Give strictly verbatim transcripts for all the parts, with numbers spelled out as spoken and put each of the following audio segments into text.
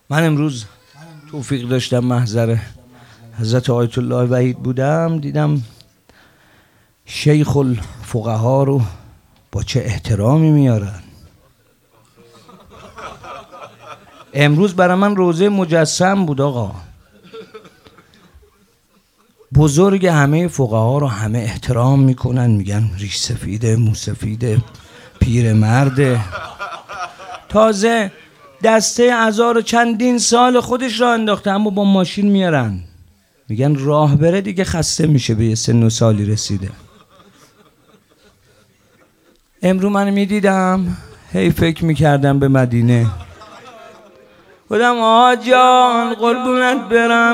من امروز توفیق داشتم محضر حضرت آیت الله وحید بودم، دیدم شیخ الفقها رو با چه احترامی میارن. امروز برای من روزه مجسم بود آقا. بزرگ همه فقها رو همه احترام میکنن، میگن ریش سفیده، مو سفیده، پیر مرده. تازه دسته هزار چندین سال خودش را انداخته، اما با ماشین میارن، میگن راه بره دیگه خسته میشه، به یه سن و سالی رسیده. امروز من میدیدم هی فکر میکردم به مدینه، بودم آقا جان قربونت برم،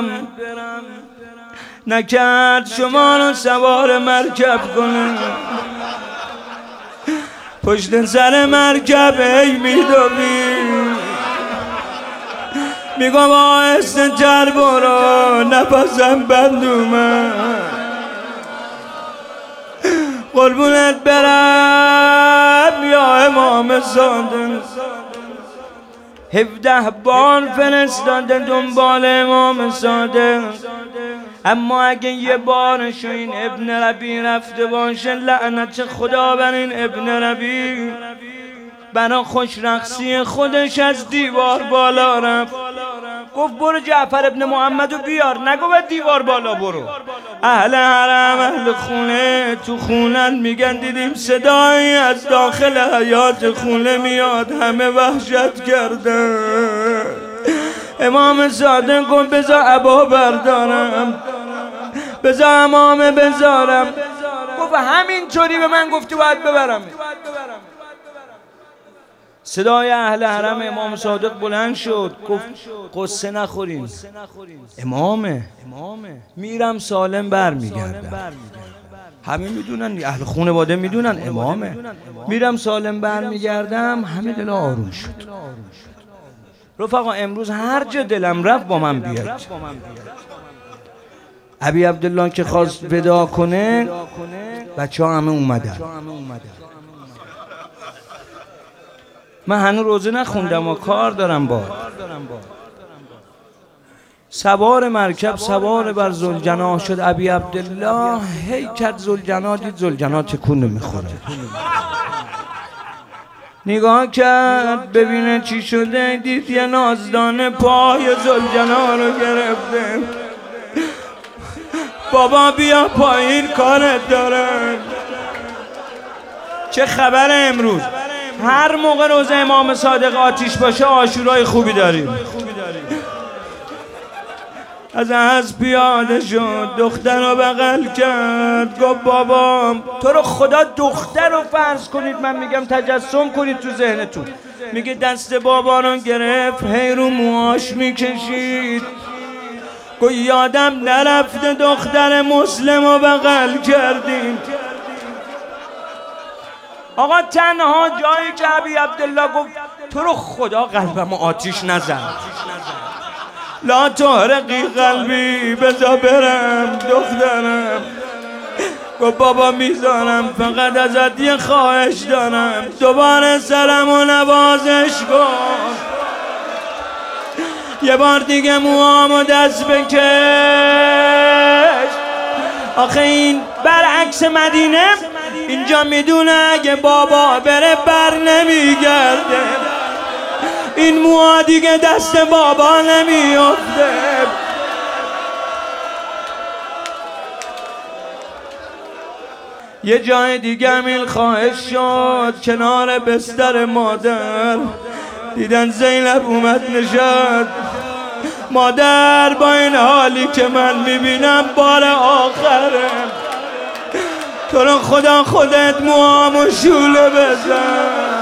نکرد شما رو سوار مرکب کنه، پشت سر مرکب ای میدوی، میگم آهسته تر برو نفسم بندومه، قربونت برم یا امام صادق. هفده بار فرستاده دنبال امام صادق، اما اگه یه بارشو این ابن ربی رفته باشه، لعنت خدا بر این ابن ربی. برا خوش رقصی خودش از دیوار بالا رفت، گفت برو جعفر ابن محمد رو بیار، نگو به دیوار بالا برو. اهل حرم اهل خونه تو خونن، میگن دیدیم صدایی از داخل حیات خونه میاد، همه وحشت کردن. امام صادق گفت بذار عبا بردارم، بذار امامه بذارم. گفت همینطوری به من گفتی باید ببرم. صدای اهل حرم امام صادق بلند شد، گفت قصه نخورین، امامه، میرم سالم بر میگردم. همه میدونن، اهل خانواده میدونن امامه، میرم سالم بر میگردم. همه دل آروم شد. رفقا امروز هر جا دلم رفت با من بیاد. ابی عبدالله که خواست ودا کنه، بچه ها همه اومدن. من هنوز روزه نخوندم و کار دارم با سوار مرکب، سوار بر ذوالجناح شد. ابی عبدالله هی کرد ذوالجناح، دید ذوالجناح تکون نمیخوره، نگاه کرد ببینه چی شده، دید یه نازدانه پای ذوالجناح رو گرفته. بابا بیا پایین کارت دارن. چه خبر امروز؟ هر موقع روز امام صادق آتیش باشه عاشورای خوبی داریم. از از پیاده شد، دختر رو بغل کرد، گفت بابا تو رو خدا دختر رو فرض کنید، من میگم تجسم کنید تو ذهنتون. میگه دست بابا رو گرفت، هی رو موهاش میکشید، گفت یادم نرفته دختر مسلم رو بغل کردیم. آقا تنها جایی که ابی عبدالله گفت تو رو خدا قلبم آتیش نزن، لا تحرقی قلبی، بذار برم دخترم. گفت بابا میذارم، فقط ازت یه خواهش دارم، دوباره سرم و نوازش کن، یه بار دیگه موامو دست بکش. آخه این برعکس مدینه، اینجا میدونه اگه بابا بره بر نمیگرده، این موها دیگه دست بابا نمیافته. یه جای دیگه همین خواهش شد، کنار بستر مادر دیدن زینب اومد نشد. مادر با این حالی که من میبینم بار آخره، تو رو خدا خودت موامو شوله بزن.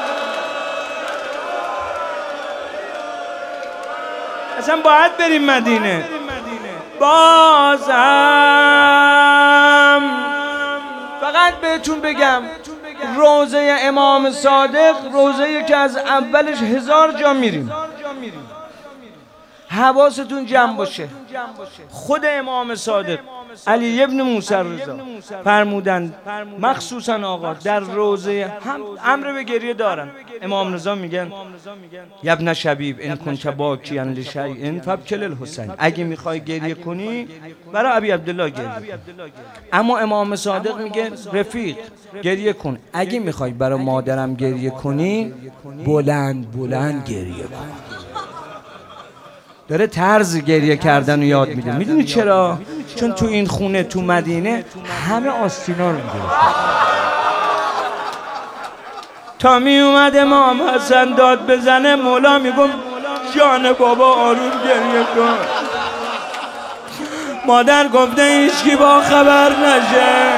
اصلا باید بریم مدینه. باز هم فقط بهتون بگم روزه امام صادق روزه که از اولش هزار جا میریم. حواستون جمع باشه. خود امام صادق علی ابن موسی رضا فرمودند، مخصوصا آقا در روزه هم امر به گریه دارن. امام رضا میگن یا ابن شبیب ان کنت باکیا لشیء فابکل الحسین، اگه میخوای گریه کنی برای ابی عبدالله گریه، اما امام صادق میگه رفیق گریه کن، اگه میخوای برای مادرم گریه کنی بلند بلند گریه کن. داره طرز گریه کردن رو یاد میده. میدونی چرا؟ چون تو این خونه تو مدینه همه آستینا رو میگیره. تا می اومد امام حسن داد بزنه، مولا میگم جان بابا آروم گریه کن. مادر گفته هیچکی با خبر نشه.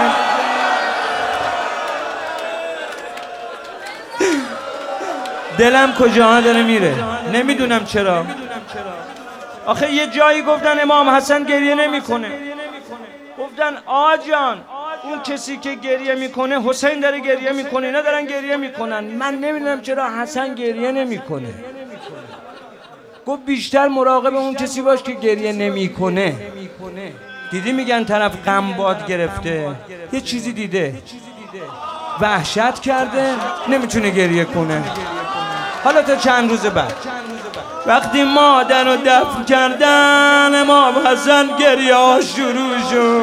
دلم کجاها داره میره، نمیدونم چرا. آخه یه جایی گفتن امام حسن گریه نمیکنه، گفتن آجان اون کسی که گریه میکنه حسین داره گریه میکنه، اینا دارن گریه میکنن، من نمیدونم چرا حسن گریه نمیکنه. گفت بیشتر مراقب اون کسی باش که گریه نمیکنه. دیدی میگن طرف غم باد گرفته، یه چیزی دیده وحشت کرده نمیتونه گریه کنه. حالا تا چند روز بعد وقتی مادر رو دفن کردن، امام حسن گریه ها شروع شد.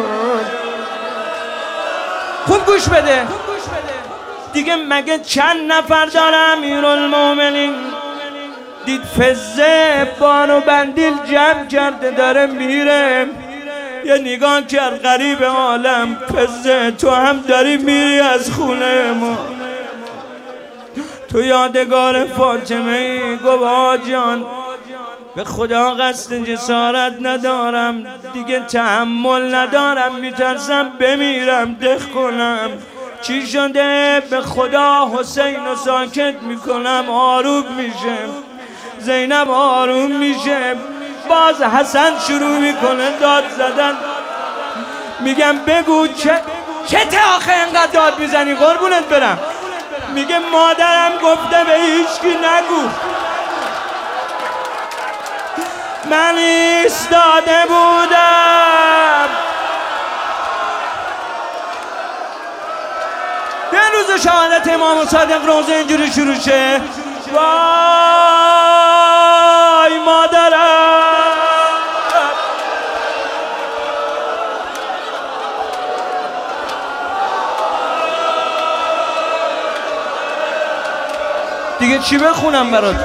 خوب گوش بده دیگه، مگه چند نفر داره امیرالمومنین دید فزه بانو بندیل جمع کرده داره میره، یه نگاه کرد غریب عالم، فزه تو هم داری میری از خونه ما، تو یادگار فاطمه. گفت آجان به خدا قصد جسارت ندارم، دیگه تحمل ندارم، میترسم بمیرم دق کنم. چی شده؟ به خدا حسین رو ساکت میکنم آروم میشه. زینب آروم میشه. باز حسن شروع میکنه داد زدن. میگم بگو چه چه ته آخه انقدر داد میزنی قربونت برم؟ میگه مادرم گفته به هیچکی نگو. من ایستاده بودم به روز شهادت امام صادق، روزه اینجوری شروع شه وای مادرم. دیگه چی بخونم براتون؟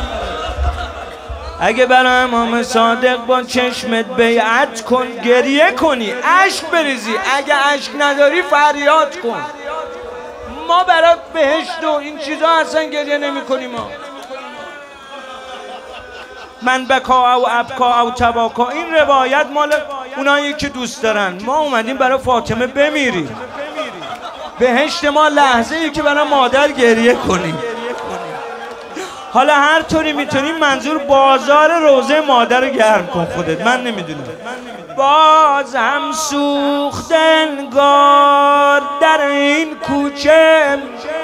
اگه برای امام صادق با چشمت بیعت کن، گریه کنی، عشق بریزی، اگه عشق نداری فریاد کن. ما برای بهشت و این چیزا اصلا گریه نمی کنیم. ما من بکا او ابکا او تباکا، این روایت مال اونایی که دوست دارن. ما اومدیم برای فاطمه بمیریم. بهشت ما لحظه ای که برای مادر گریه کنیم. حالا هر طوری میتونیم، منظور بازار روزه مادر رو گرم کن خودت، من نمیدونم. باز هم سوخت انگار در این کوچه،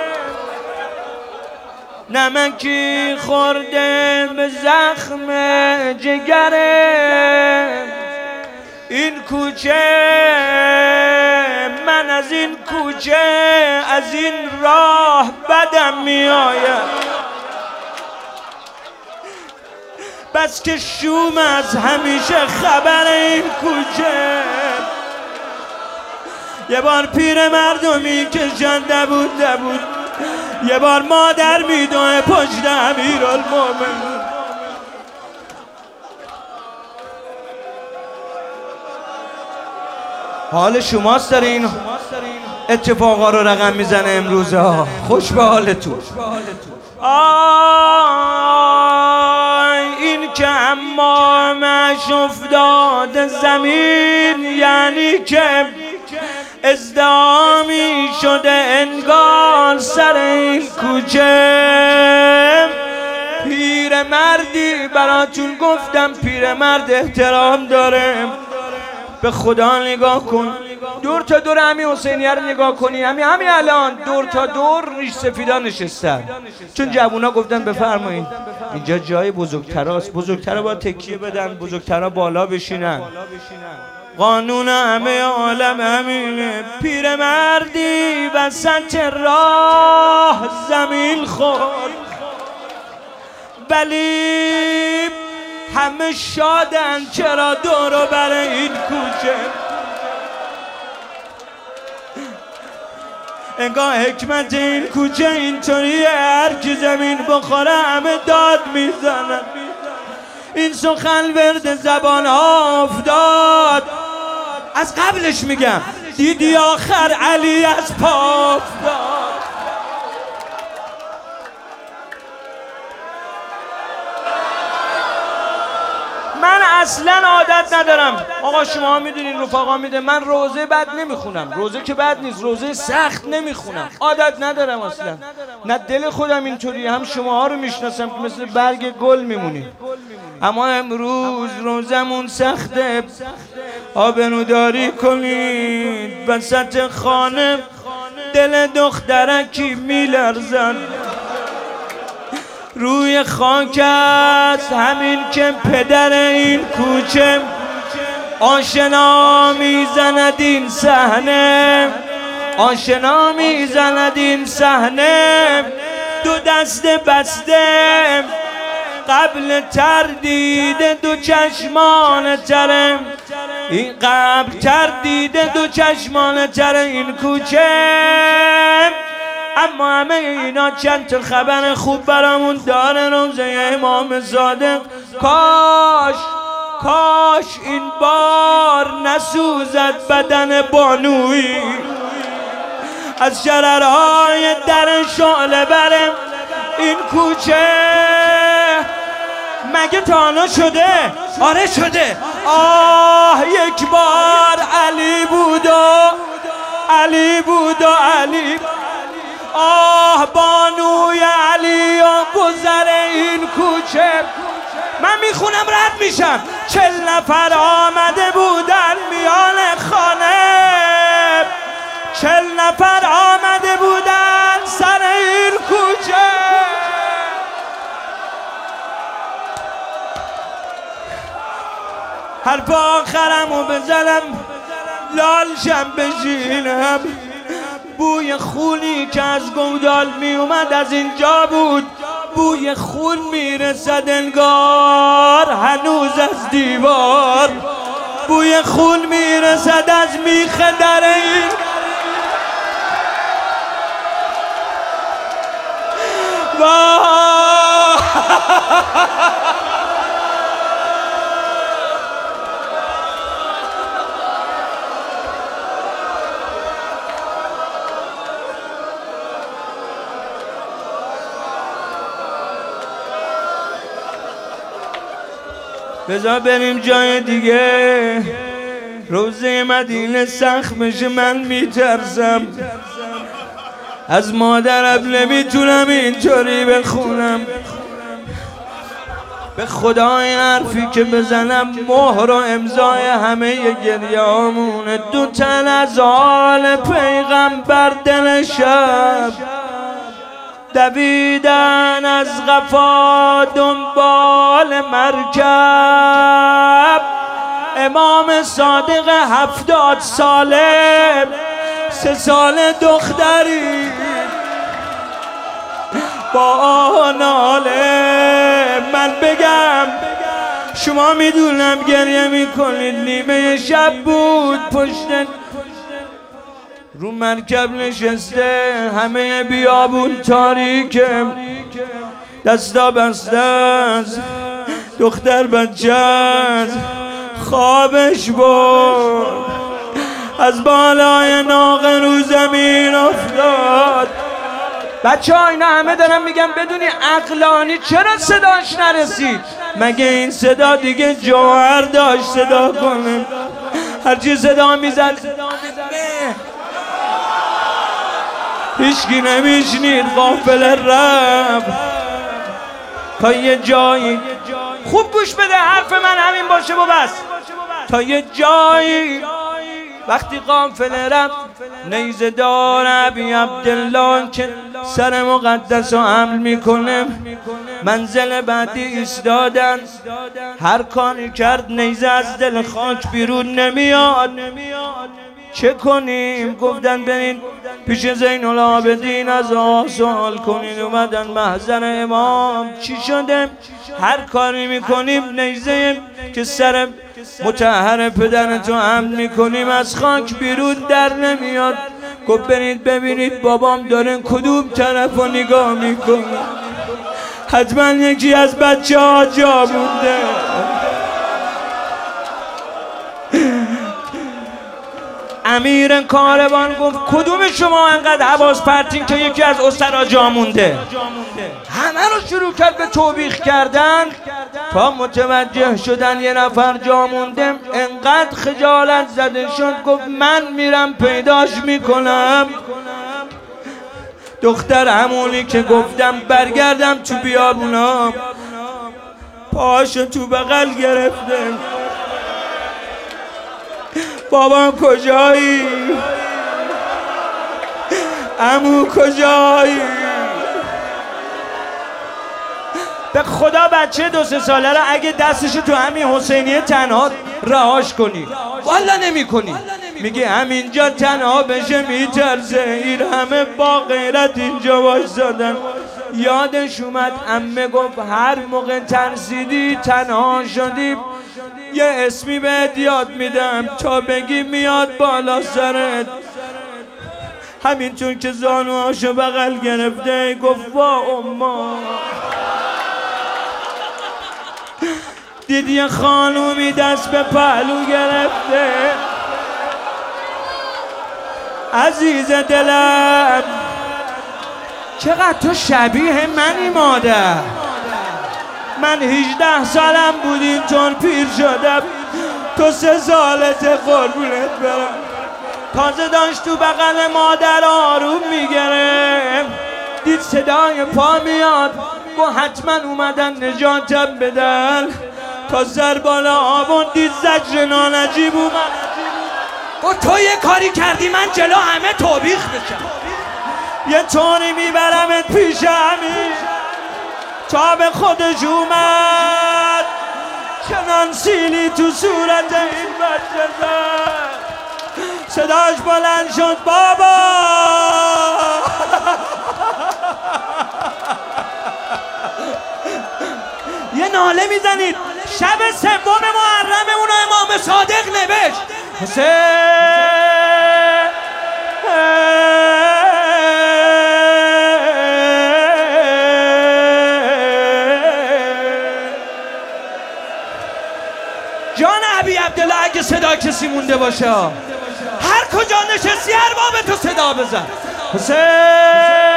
نمکی خورده به زخم جگره این کوچه. من از این کوچه از این راه بدم میآید، بس که شوم از همیشه خبر این کوچه. یه بار پیر مردمی که جنده بود بود، یه بار مادر میدوه پشت امیرالمومنین. حال شماست داره این اتفاقا رو رقم میزنه امروز ها. خوش به حالتون. آی این که امامش افتاد زمین، یعنی که ازدوامی شده انگار سر این کوچه. پیر مردی براتون گفتم، پیر مرد احترام داره. به خدا نگاه کن، دور تا دور همین حسینیه رو نگاه کنی، همین همین الان دور تا دور ریش سفیدا نشستن، چون جوونا گفتن بفرمایید اینجا جای بزرگتراست، بزرگترا باید تکیه بدن، بزرگترا بالا بشینن. قانون همه عالم همینه، پیرمردی وسط راه زمین خورد، ولی همه شادن چرا دورو بر این کوچه. انگاه حکمت این کوچه اینطوریه، هر کی زمین بخوره همه داد میزنن. این سخن ورد زبان ها افتاد، از قبلش میگم دیدی آخر علی از پا افتاد. من اصلا عادت ندارم، آقا شما میدونین رفقا میده، من روزه بد نمیخونم، روزه که بد نیست، روزه سخت نمیخونم، عادت ندارم اصلا، نه دل خودم اینطوری، هم شما ها رو میشناسم که مثل برگ گل میمونی. اما امروز روزمون سخته، آبروداری کنید وسط خانه، دل دخترکی میلرزد روی خاک است، همین که پدر این کوچه آشنا میزند این صحنه، آشنا میزند این صحنه. دو دست بسته قبل تردید دو چشمان تره، این قبل تردید دو چشمان تره این کوچه. اما همه اینا چند تا خبر خوب برامون داره. روزه امام صادق کاش کاش این بار نسوزد بدن بانوی، از شررهای در شعله بره این کوچه. مگه تانا شده؟ آره شده. آه یک بار علی بود و علی بود و علی، آه بانوی علی و گذر این کوچه. من میخونم رد میشم. چل نفر آمده بودن میان خانه، چل نفر آمده بودن سر این کوچه. حرف آخرمو بزنم لالشم بشینم. بوی خونی که از گودال می اومد از اینجا بود، بوی خون میرسد انگار هنوز از دیوار، بوی خون میرسد از میخ در این. بذار بریم جای دیگه، روزه مدینه سخت میشه، من میترسم از مادرم، نمیتونم اینطوری بخونم. به خدای حرفی که بزنم مهر و امضای همه گریه هامونه. دو تن از آل پیغمبر دل شب دویدن از قفا دنبال مرکب. امام صادق هفتاد ساله، سه سال دختری با ناله. من بگم شما میدونم گریه میکنید، نیمه شب بود، پشت رو مرکب نشسته، همه بیابون تاریکه، دستا بسته است، دختر بچه است، خوابش بود، از بالای ناقه رو زمین افتاد. بچه ها اینا همه دارم میگم بدونی عقلانی چرا صداش نرسید؟ مگه این صدا دیگه جوهر داشت صدا کنه؟ هرچی صدا میزد هیچکی نمیشنید، غافل رفت تا یه جایی. خوب گوش بده حرف من همین باشه و بس. تا یه جایی وقتی قافله رفت نیزه دار ابی عبدالله که سر مقدس رو حمل میکنه منزل بعدی ایستادن. هر کاری کرد نیزه از دل خاک بیرون نمیاد. چه کنیم؟ گفتن برین پیش زین العابدین از آقا سوال کنین. اومدن محضر امام. چی شده؟ هر کاری میکنیم نیزه که سر مطهر پدرتو حمل میکنیم از خاک بیرون در نمیاد. گفت برید ببینید بابام داره کدوم طرف رو نگاه میکنه. حتما یکی از بچه ها جا مونده. امیر کاروان گفت کدوم شما انقدر حواس پرتین که یکی از اسرا جا مونده؟ همه رو شروع کرد به توبیخ کردن تا متوجه شدن یه نفر جا مونده. انقدر خجالت زده شد گفت من میرم پیداش میکنم. دختر همونی که گفتم برگردم تو بیابونا پاشو تو بغل گرفته. بابا کجایی؟ عمو کجایی؟ به خدا بچه دو سه ساله را اگه دستشو تو همین حسینیه تنها رهاش کنی والا نمی کنی. میگه همینجا تنها بشه میترسه. این همه با غیرت اینجا وایسادن. یادش اومد عمه گفت هر موقع ترسیدی تنها شدی یه اسمی بهت یاد میدم تا بگی میاد بالا سرت. همینطور که زانوهاشو بغل گرفته گفت وا اما دیدی یه خانومی دست به پهلو گرفته. عزیز دلم چقدر تو شبیه منی مادر. من هجده سالم بود اینطور پیر شدم. تو سه سالت قربونت برم. تازه داشت تو بغل مادر آروم میگرم دید صدای پا میاد گو حتما اومدن نجاتم بدن. تا سر بالا آبون دید زجر نانجیب اومد. گو تو یه کاری کردی من جلو همه توبیخ بشم. یه طوری میبرمت پیش امیر تا به خودش اومد. چنان سیلی تو صورت این بچه زد صداش بلند شد بابا. یه ناله میزنید. شب سوم محرم اونو امام صادق نوشت حسین جان ابی عبدالله اگه صدا کسی مونده باشه هر کجا نشستی هر باب تو صدا بزن. حسین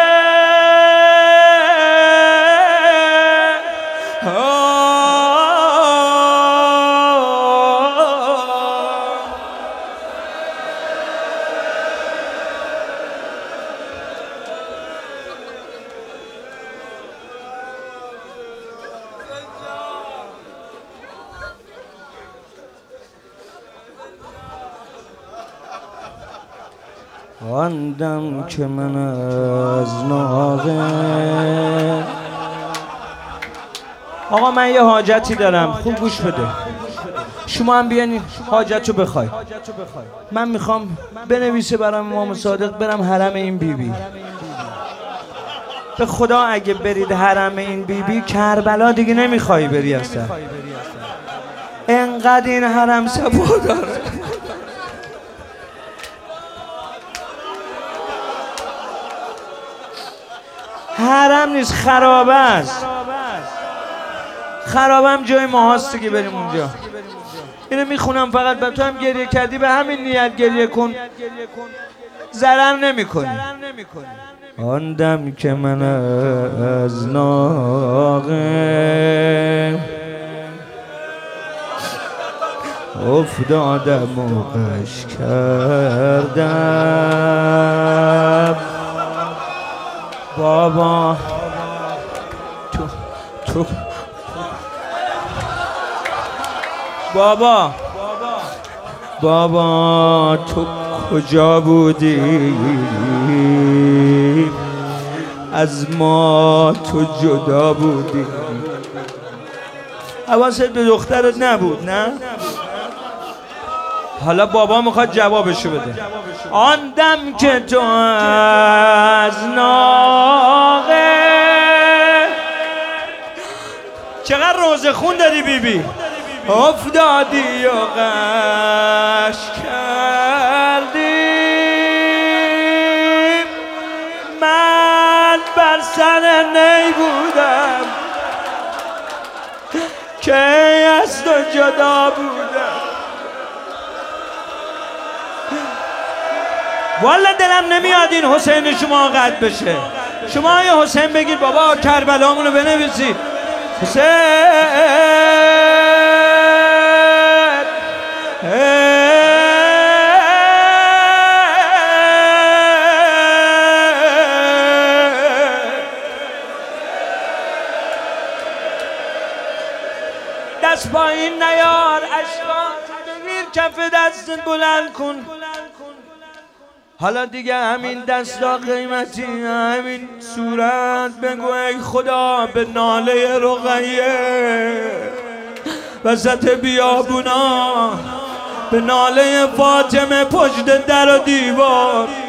آندم که من از ناغه. آقا من یه حاجتی دارم خوب گوش بده. شما هم بیانید حاجتو بخوای. من میخوام بنویسه برام امام صادق برم حرم این بیبی بی. به خدا اگه برید حرم این بیبی بی کربلا دیگه نمیخوای بری اصلا. انقدر این حرم سبا داره. حرم نیست خرابه است. خرابه هم جای ماهاست دیگه بریم اونجا. اینو میخونم فقط به تو هم گریه کردی به همین نیت گریه کن ضرر نمی کنی. آن دم که من از ناقه افتادم و غش کردم بابا تو تو بابا بابا تو کجا بودی؟ از ما تو جدا بودی. حواست به دخترت نبود نه؟ حالا بابا میخواد جوابشو بده. آن دم که تو از ناقه چقدر روزه خون دادی بی بی افتادی و غش کردی، من بر سر نی بودم که از تو جدا بودم. والا دلم نمیاد این حسین شما قد بشه. شما یه حسین بگید بابا کربلامونو بنویسید. حسین دست پایین نیار، اشکات بگیر کف دستت بلند کن. حالا دیگه همین دستا قیمتی، همین صورت بگو ای خدا به ناله رقیه وسط بیابونا، به ناله فاطمه پشت در و دیوار.